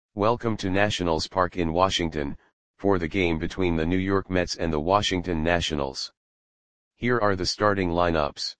Welcome to Nationals Park in Washington, for the game between the New York Mets and the Washington Nationals. Here are the starting lineups.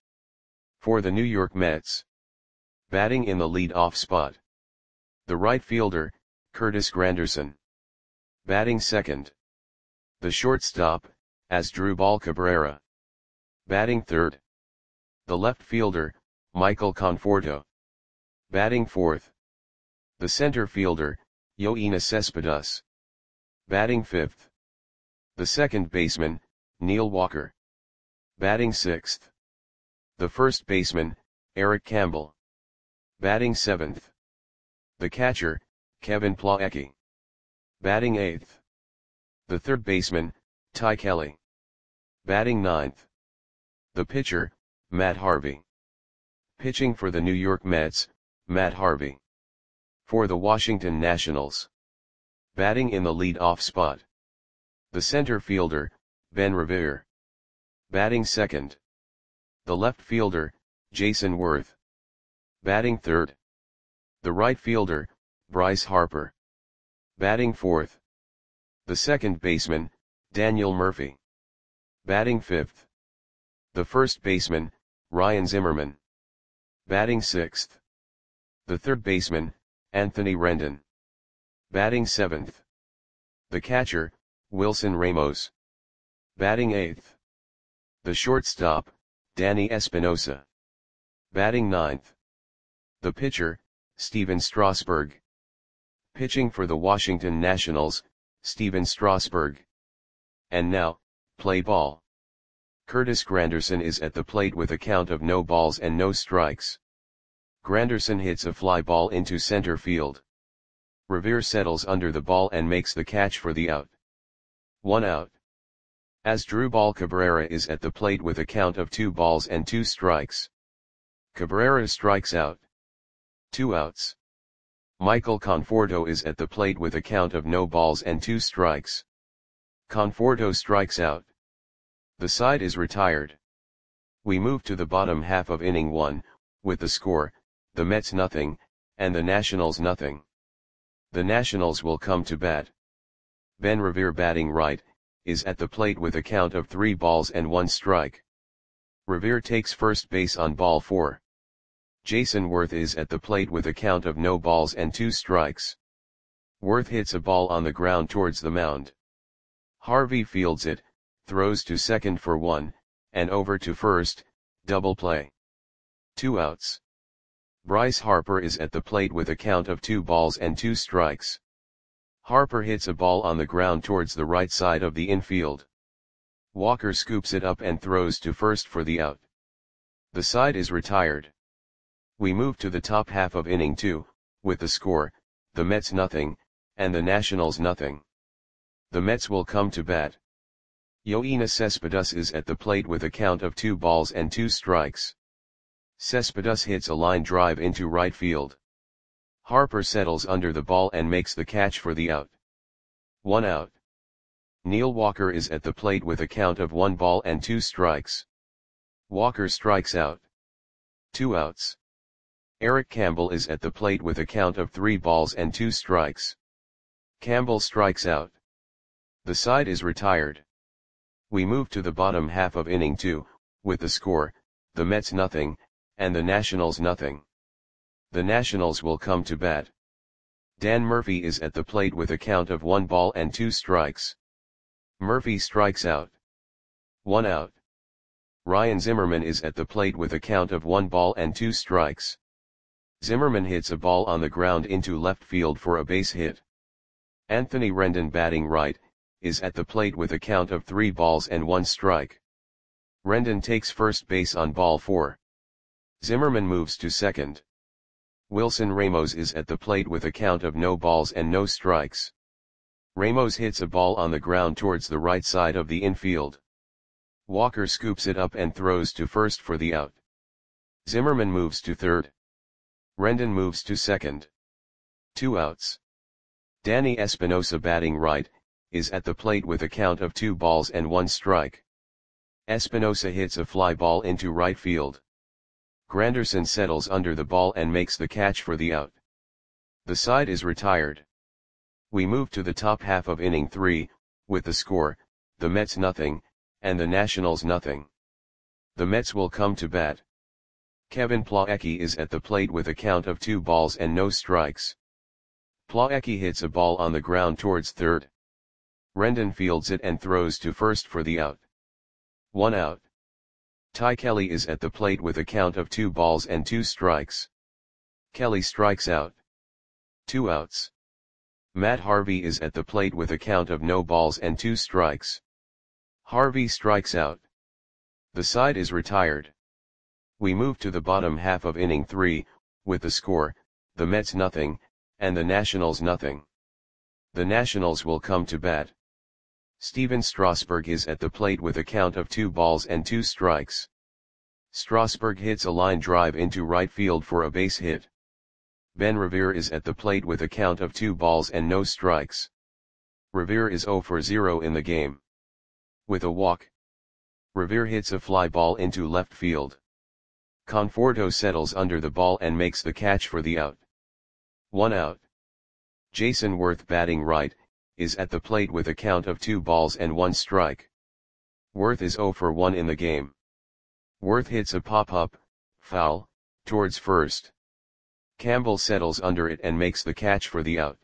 For the New York Mets. Batting in the lead-off spot. The right fielder, Curtis Granderson. Batting second. The shortstop, Asdrubal Cabrera. Batting third. The left fielder, Michael Conforto. Batting fourth. The center fielder, Yoenis Cespedes. Batting fifth. The second baseman, Neil Walker. Batting sixth. The first baseman, Eric Campbell. Batting seventh. The catcher, Kevin Plawecki. Batting eighth. The third baseman, Ty Kelly. Batting ninth. The pitcher, Matt Harvey. Pitching for the New York Mets, Matt Harvey. For the Washington Nationals. Batting in the lead-off spot. The center fielder, Ben Revere. Batting second. The left fielder, Jason Worth. Batting third. The right fielder, Bryce Harper. Batting fourth. The second baseman, Daniel Murphy. Batting fifth. The first baseman, Ryan Zimmerman. Batting sixth. The third baseman, Anthony Rendon. Batting seventh. The catcher, Wilson Ramos. Batting eighth. The shortstop, Danny Espinosa. Batting ninth. The pitcher, Stephen Strasburg. Pitching for the Washington Nationals, Stephen Strasburg. And now, play ball. Curtis Granderson is at the plate with a count of no balls and no strikes. Granderson hits a fly ball into center field. Revere settles under the ball and makes the catch for the out. 1 out. Asdrubal Cabrera is at the plate with a count of 2 balls and 2 strikes. Cabrera strikes out. 2 outs. Michael Conforto is at the plate with a count of no balls and 2 strikes. Conforto strikes out. The side is retired. We move to the bottom half of inning 1, with the score, the Mets nothing, and the Nationals nothing. The Nationals will come to bat. Ben Revere batting right, is at the plate with a count of 3 balls and 1 strike. Revere takes first base on ball 4. Jason Worth is at the plate with a count of no balls and 2 strikes. Worth hits a ball on the ground towards the mound. Harvey fields it, throws to second for 1, and over to first, double play. 2 outs. Bryce Harper is at the plate with a count of 2 balls and 2 strikes. Harper hits a ball on the ground towards the right side of the infield. Walker scoops it up and throws to first for the out. The side is retired. We move to the top half of inning 2, with the score, the Mets nothing, and the Nationals nothing. The Mets will come to bat. Yoenis Cespedes is at the plate with a count of 2 balls and 2 strikes. Cespedes hits a line drive into right field. Harper settles under the ball and makes the catch for the out. 1 out. Neil Walker is at the plate with a count of 1 ball and 2 strikes. Walker strikes out. 2 outs. Eric Campbell is at the plate with a count of 3 balls and 2 strikes. Campbell strikes out. The side is retired. We move to the bottom half of inning 2, with the score, the Mets nothing, and the Nationals nothing. The Nationals will come to bat. Dan Murphy is at the plate with a count of 1 ball and 2 strikes. Murphy strikes out. 1 out. Ryan Zimmerman is at the plate with a count of 1 ball and 2 strikes. Zimmerman hits a ball on the ground into left field for a base hit. Anthony Rendon batting right, is at the plate with a count of 3 balls and 1 strike. Rendon takes first base on ball 4. Zimmerman moves to second. Wilson Ramos is at the plate with a count of no balls and no strikes. Ramos hits a ball on the ground towards the right side of the infield. Walker scoops it up and throws to first for the out. Zimmerman moves to third. Rendon moves to second. 2 outs. Danny Espinosa batting right, is at the plate with a count of 2 balls and 1 strike. Espinosa hits a fly ball into right field. Granderson settles under the ball and makes the catch for the out. The side is retired. We move to the top half of inning 3, with the score, the Mets nothing, and the Nationals nothing. The Mets will come to bat. Kevin Plawecki is at the plate with a count of 2 balls and no strikes. Plawecki hits a ball on the ground towards third. Rendon fields it and throws to first for the out. 1 out. Ty Kelly is at the plate with a count of 2 balls and 2 strikes. Kelly strikes out. 2 outs. Matt Harvey is at the plate with a count of no balls and 2 strikes. Harvey strikes out. The side is retired. We move to the bottom half of inning 3, with the score, the Mets nothing, and the Nationals nothing. The Nationals will come to bat. Steven Strasburg is at the plate with a count of 2 balls and 2 strikes. Strasburg hits a line drive into right field for a base hit. Ben Revere is at the plate with a count of 2 balls and no strikes. Revere is 0 for 0 in the game. With a walk, Revere hits a fly ball into left field. Conforto settles under the ball and makes the catch for the out. 1 out. Jason Worth, batting right, is at the plate with a count of 2 balls and 1 strike. Worth is 0 for 1 in the game. Worth hits a pop-up, foul, towards first. Campbell settles under it and makes the catch for the out.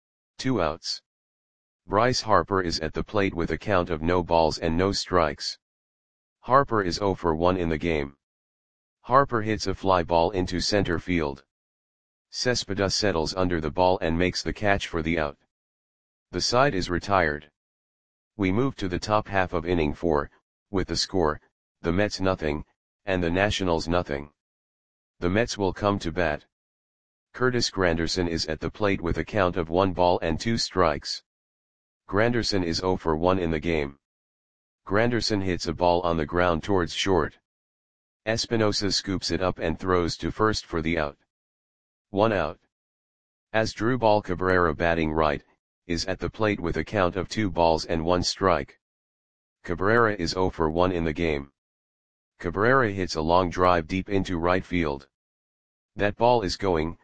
2 outs. Bryce Harper is at the plate with a count of no balls and no strikes. Harper is 0 for 1 in the game. Harper hits a fly ball into center field. Cespedes settles under the ball and makes the catch for the out. The side is retired. We move to the top half of inning 4, with the score, the Mets nothing, and the Nationals nothing. The Mets will come to bat. Curtis Granderson is at the plate with a count of 1 ball and 2 strikes. Granderson is 0 for 1 in the game. Granderson hits a ball on the ground towards short. Espinosa scoops it up and throws to first for the out. 1 out. Asdrubal Cabrera, batting right, is at the plate with a count of 2 balls and 1 strike. Cabrera is 0 for 1 in the game. Cabrera hits a long drive deep into right field. That ball is gone.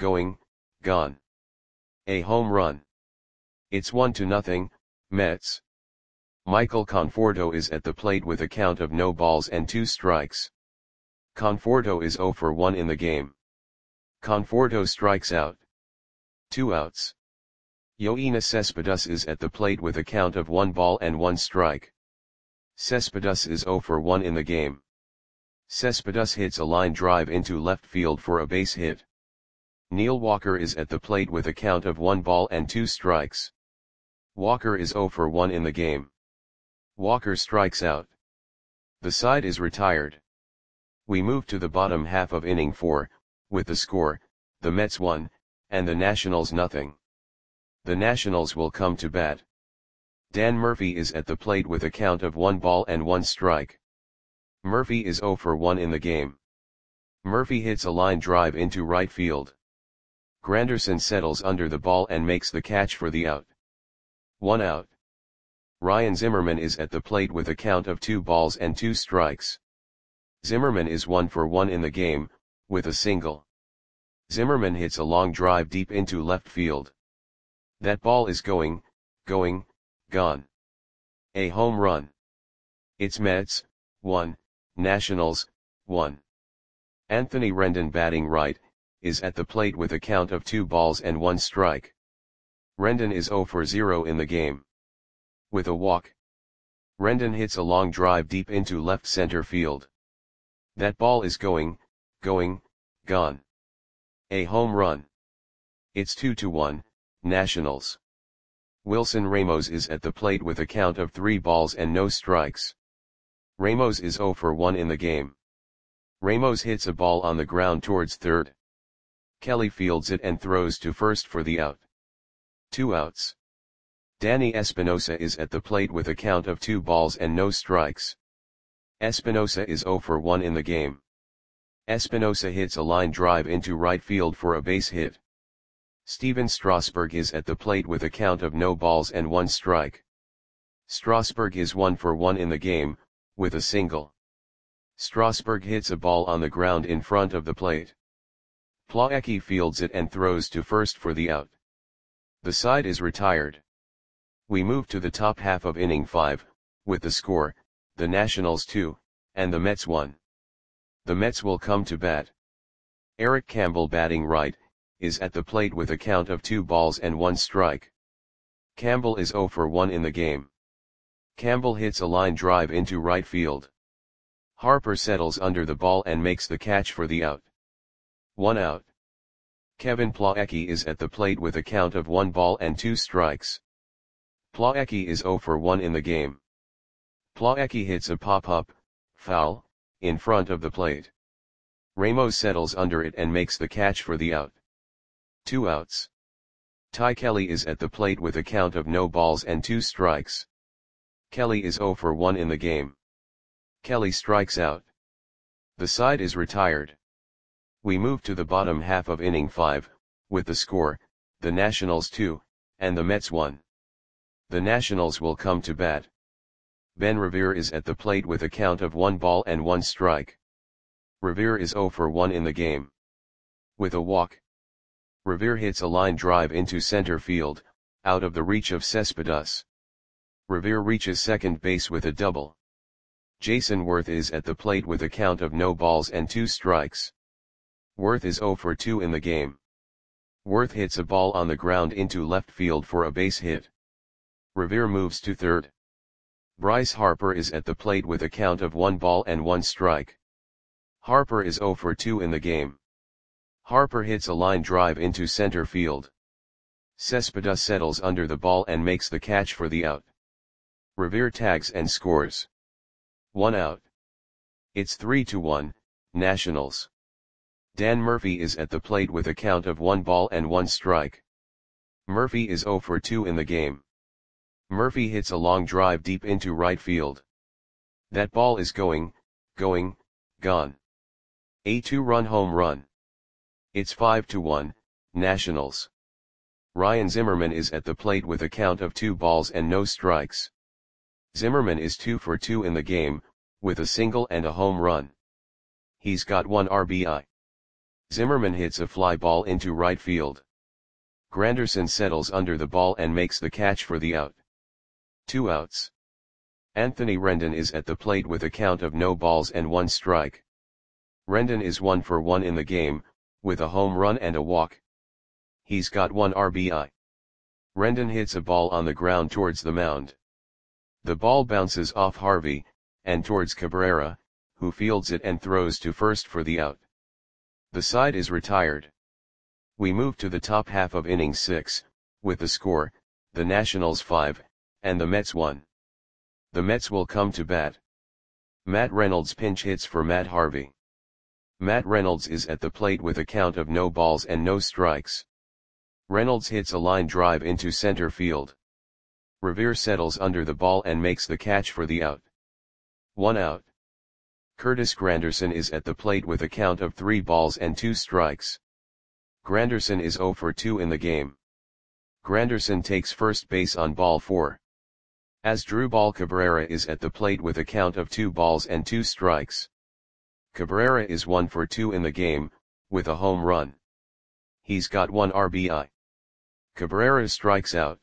A home run. It's 1-0, Mets. Michael Conforto is at the plate with a count of no balls and 2 strikes. Conforto is 0 for 1 in the game. Conforto strikes out. 2 outs. Yoenis Cespedes is at the plate with a count of 1 ball and 1 strike. Cespedes is 0 for 1 in the game. Cespedes hits a line drive into left field for a base hit. Neil Walker is at the plate with a count of 1 ball and 2 strikes. Walker is 0 for 1 in the game. Walker strikes out. The side is retired. We move to the bottom half of inning 4, with the score, the Mets 1, and the Nationals nothing. The Nationals will come to bat. Dan Murphy is at the plate with a count of 1 ball and 1 strike. Murphy is 0 for 1 in the game. Murphy hits a line drive into right field. Granderson settles under the ball and makes the catch for the out. 1 out. Ryan Zimmerman is at the plate with a count of 2 balls and 2 strikes. Zimmerman is 1 for 1 in the game, with a single. Zimmerman hits a long drive deep into left field. That ball is gone. A home run. It's Mets 1, Nationals 1. Anthony Rendon, batting right, is at the plate with a count of 2 balls and 1 strike. Rendon is 0 for 0 in the game. With a walk, Rendon hits a long drive deep into left center field. That ball is gone. A home run. It's 2-1, Nationals. Wilson Ramos is at the plate with a count of 3 balls and no strikes. Ramos is 0 for 1 in the game. Ramos hits a ball on the ground towards third. Kelly fields it and throws to first for the out. 2 outs. Danny Espinosa is at the plate with a count of 2 balls and no strikes. Espinosa is 0 for 1 in the game. Espinosa hits a line drive into right field for a base hit. Steven Strasburg is at the plate with a count of no balls and 1 strike. Strasburg is 1 for 1 in the game, with a single. Strasburg hits a ball on the ground in front of the plate. Plawecki fields it and throws to first for the out. The side is retired. We move to the top half of inning 5, with the score, the Nationals 2, and the Mets 1. The Mets will come to bat. Eric Campbell, batting right, is at the plate with a count of 2 balls and 1 strike. Campbell is 0 for 1 in the game. Campbell hits a line drive into right field. Harper settles under the ball and makes the catch for the out. 1 out. Kevin Plawecki is at the plate with a count of 1 ball and 2 strikes. Plawecki is 0 for 1 in the game. Plawecki hits a pop-up, foul, in front of the plate. Ramos settles under it and makes the catch for the out. 2 outs. Ty Kelly is at the plate with a count of no balls and 2 strikes. Kelly is 0 for 1 in the game. Kelly strikes out. The side is retired. We move to the bottom half of inning 5, with the score, the Nationals 2, and the Mets 1. The Nationals will come to bat. Ben Revere is at the plate with a count of 1 ball and 1 strike. Revere is 0 for 1 in the game. With a walk, Revere hits a line drive into center field, out of the reach of Cespedes. Revere reaches second base with a double. Jason Worth is at the plate with a count of no balls and 2 strikes. Worth is 0 for 2 in the game. Worth hits a ball on the ground into left field for a base hit. Revere moves to third. Bryce Harper is at the plate with a count of 1 ball and 1 strike. Harper is 0 for 2 in the game. Harper hits a line drive into center field. Cespedes settles under the ball and makes the catch for the out. Revere tags and scores. 1 out. It's 3-1, Nationals. Dan Murphy is at the plate with a count of 1 ball and 1 strike. Murphy is 0 for 2 in the game. Murphy hits a long drive deep into right field. That ball is gone. A 2-run home run. It's 5-1, Nationals. Ryan Zimmerman is at the plate with a count of 2 balls and no strikes. Zimmerman is 2 for 2 in the game, with a single and a home run. He's got 1 RBI. Zimmerman hits a fly ball into right field. Granderson settles under the ball and makes the catch for the out. 2 outs. Anthony Rendon is at the plate with a count of no balls and 1 strike. Rendon is 1 for 1 in the game, with a home run and a walk. He's got 1 RBI. Rendon hits a ball on the ground towards the mound. The ball bounces off Harvey, and towards Cabrera, who fields it and throws to first for the out. The side is retired. We move to the top half of inning 6, with the score, the Nationals 5, and the Mets 1. The Mets will come to bat. Matt Reynolds pinch hits for Matt Harvey. Matt Reynolds is at the plate with a count of no balls and no strikes. Reynolds hits a line drive into center field. Revere settles under the ball and makes the catch for the out. 1 out. Curtis Granderson is at the plate with a count of 3 balls and 2 strikes. Granderson is 0 for 2 in the game. Granderson takes first base on ball 4. Asdrubal Cabrera is at the plate with a count of 2 balls and 2 strikes. Cabrera is 1 for 2 in the game, with a home run. He's got 1 RBI. Cabrera strikes out.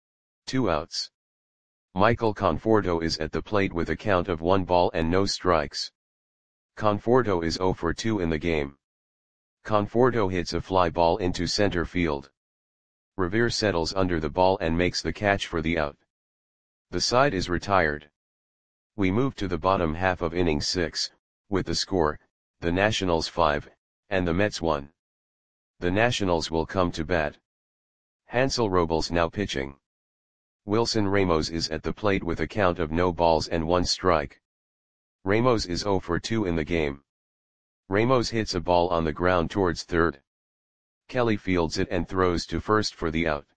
2 outs. Michael Conforto is at the plate with a count of 1 ball and no strikes. Conforto is 0 for 2 in the game. Conforto hits a fly ball into center field. Revere settles under the ball and makes the catch for the out. The side is retired. We move to the bottom half of inning 6, with the score, the Nationals 5, and the Mets 1. The Nationals will come to bat. Hansel Robles now pitching. Wilson Ramos is at the plate with a count of no balls and 1 strike. Ramos is 0 for 2 in the game. Ramos hits a ball on the ground towards third. Kelly fields it and throws to first for the out.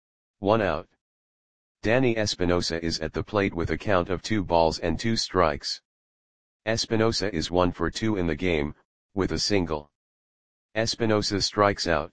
1 out. Danny Espinosa is at the plate with a count of 2 balls and 2 strikes. Espinosa is 1 for 2 in the game, with a single. Espinosa strikes out.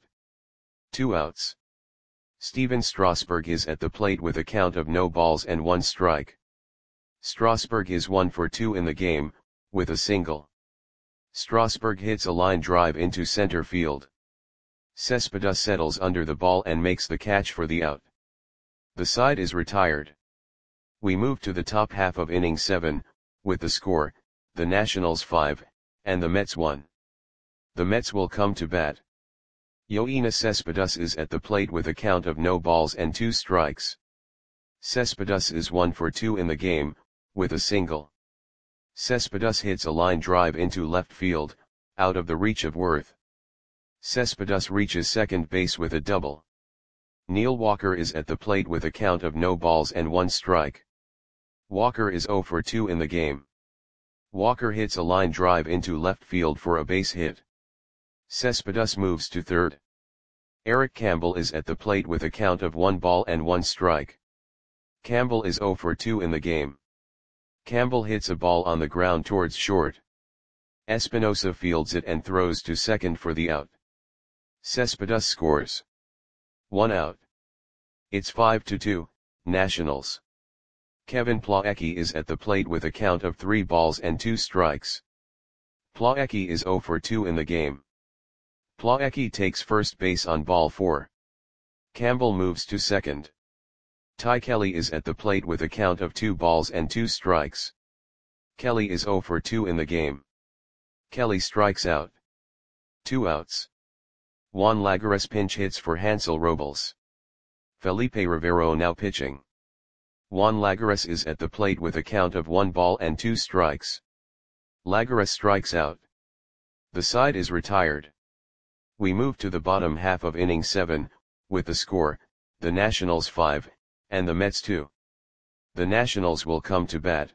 2 outs. Steven Strasburg is at the plate with a count of no balls and 1 strike. Strasburg is 1 for 2 in the game, with a single. Strasburg hits a line drive into center field. Cespedes settles under the ball and makes the catch for the out. The side is retired. We move to the top half of inning 7, with the score, the Nationals 5, and the Mets 1. The Mets will come to bat. Yoenis Cespedes is at the plate with a count of no balls and 2 strikes. Cespedes is 1 for 2 in the game, with a single. Cespedes hits a line drive into left field, out of the reach of Worth. Cespedes reaches second base with a double. Neil Walker is at the plate with a count of no balls and 1 strike. Walker is 0 for 2 in the game. Walker hits a line drive into left field for a base hit. Cespedes moves to third. Eric Campbell is at the plate with a count of 1 ball and 1 strike. Campbell is 0 for 2 in the game. Campbell hits a ball on the ground towards short. Espinosa fields it and throws to second for the out. Cespedes scores. 1 out. It's 5-2, Nationals. Kevin Plawecki is at the plate with a count of 3 balls and 2 strikes. Plawecki is 0 for 2 in the game. Plawecki takes first base on ball 4. Campbell moves to second. Ty Kelly is at the plate with a count of 2 balls and 2 strikes. Kelly is 0 for 2 in the game. Kelly strikes out. 2 outs. Juan Lagares pinch hits for Hansel Robles. Felipe Rivero now pitching. Juan Lagares is at the plate with a count of 1 ball and 2 strikes. Lagares strikes out. The side is retired. We move to the bottom half of inning 7, with the score, the Nationals 5, and the Mets 2. The Nationals will come to bat.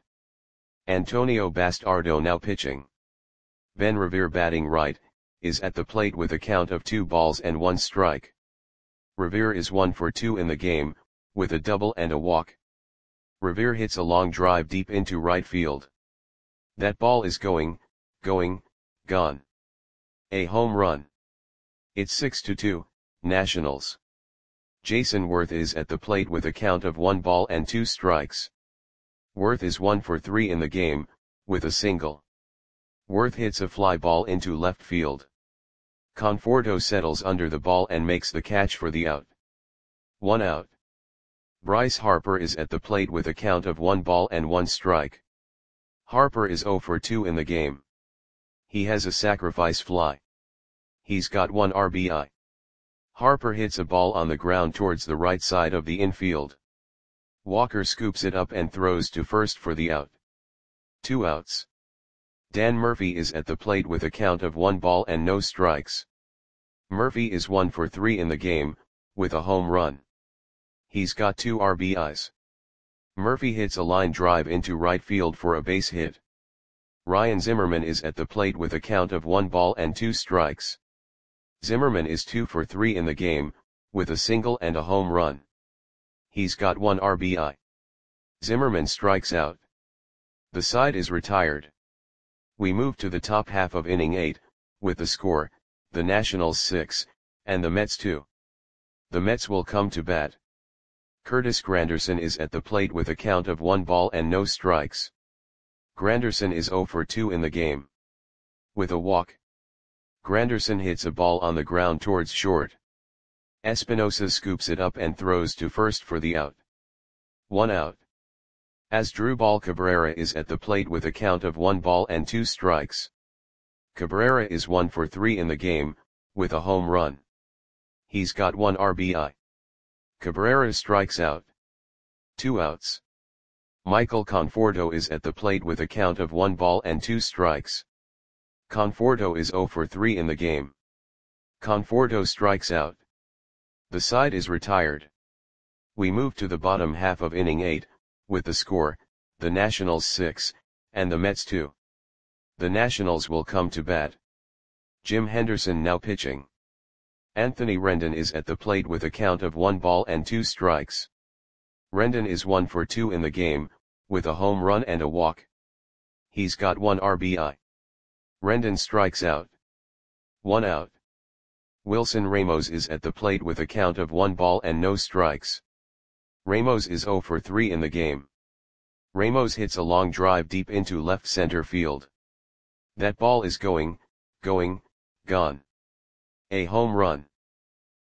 Antonio Bastardo now pitching. Ben Revere batting right, is at the plate with a count of 2 balls and 1 strike. Revere is 1 for 2 in the game, with a double and a walk. Revere hits a long drive deep into right field. That ball is gone. A home run. It's 6-2, Nationals. Jason Worth is at the plate with a count of 1 ball and 2 strikes. Worth is 1 for 3 in the game, with a single. Worth hits a fly ball into left field. Conforto settles under the ball and makes the catch for the out. 1 out. Bryce Harper is at the plate with a count of 1 ball and 1 strike. Harper is 0 for 2 in the game. He has a sacrifice fly. He's got 1 RBI. Harper hits a ball on the ground towards the right side of the infield. Walker scoops it up and throws to first for the out. 2 outs. Dan Murphy is at the plate with a count of 1 ball and no strikes. Murphy is 1 for 3 in the game, with a home run. He's got 2 RBIs. Murphy hits a line drive into right field for a base hit. Ryan Zimmerman is at the plate with a count of 1 ball and 2 strikes. Zimmerman is 2 for 3 in the game, with a single and a home run. He's got 1 RBI. Zimmerman strikes out. The side is retired. We move to the top half of inning 8, with the score, the Nationals 6, and the Mets 2. The Mets will come to bat. Curtis Granderson is at the plate with a count of 1 ball and no strikes. Granderson is 0 for 2 in the game. With a walk. Granderson hits a ball on the ground towards short. Espinosa scoops it up and throws to first for the out. 1 out. Asdrubal Cabrera is at the plate with a count of 1 ball and 2 strikes. Cabrera is 1 for 3 in the game, with a home run. He's got 1 RBI. Cabrera strikes out. 2 outs. Michael Conforto is at the plate with a count of 1 ball and 2 strikes. Conforto is 0 for 3 in the game. Conforto strikes out. The side is retired. We move to the bottom half of inning 8, with the score, the Nationals 6, and the Mets 2. The Nationals will come to bat. Jim Henderson now pitching. Anthony Rendon is at the plate with a count of 1 ball and 2 strikes. Rendon is 1 for 2 in the game, with a home run and a walk. He's got 1 RBI. Rendon strikes out. 1 out. Wilson Ramos is at the plate with a count of 1 ball and no strikes. Ramos is 0 for 3 in the game. Ramos hits a long drive deep into left center field. That ball is gone. A home run.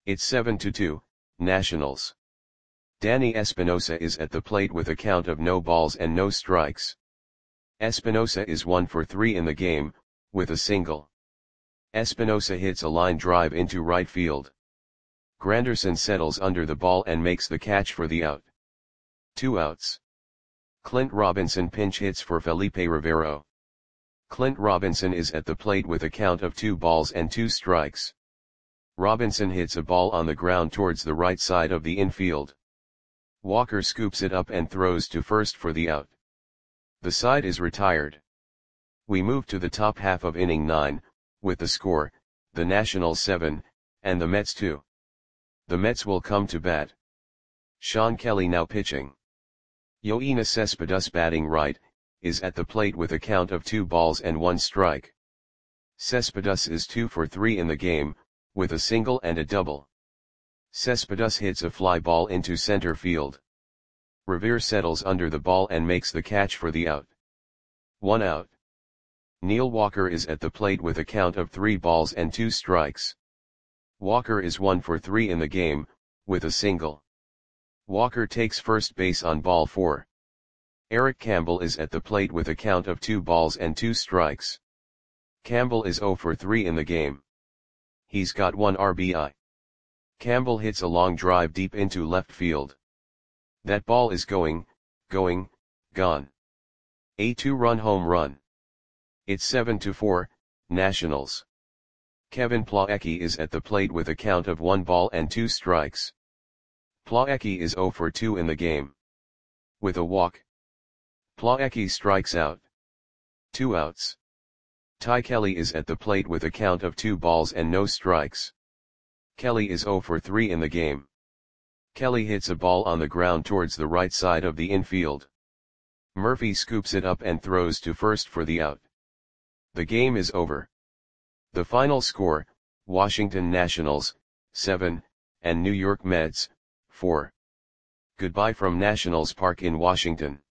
It's 7-2, Nationals. Danny Espinosa is at the plate with a count of no balls and no strikes. Espinosa is 1 for 3 in the game, with a single. Espinosa hits a line drive into right field. Granderson settles under the ball and makes the catch for the out. 2 outs. Clint Robinson pinch hits for Felipe Rivero. Clint Robinson is at the plate with a count of 2 balls and 2 strikes. Robinson hits a ball on the ground towards the right side of the infield. Walker scoops it up and throws to first for the out. The side is retired. We move to the top half of inning 9, with the score, the Nationals 7, and the Mets 2. The Mets will come to bat. Sean Kelly now pitching. Yoenis Cespedes batting right, is at the plate with a count of 2 balls and 1 strike. Cespedes is 2 for 3 in the game, with a single and a double. Cespedes hits a fly ball into center field. Revere settles under the ball and makes the catch for the out. 1 out. Neil Walker is at the plate with a count of 3 balls and 2 strikes. Walker is 1 for 3 in the game, with a single. Walker takes first base on ball 4. Eric Campbell is at the plate with a count of 2 balls and 2 strikes. Campbell is 0 for 3 in the game. He's got 1 RBI. Campbell hits a long drive deep into left field. That ball is gone. A 2-run home run. It's 7-4, Nationals. Kevin Plawecki is at the plate with a count of 1 ball and 2 strikes. Plawecki is 0 for 2 in the game. With a walk. Plawecki strikes out. 2 outs. Ty Kelly is at the plate with a count of 2 balls and no strikes. Kelly is 0 for 3 in the game. Kelly hits a ball on the ground towards the right side of the infield. Murphy scoops it up and throws to first for the out. The game is over. The final score, Washington Nationals, 7, and New York Mets, 4. Goodbye from Nationals Park in Washington.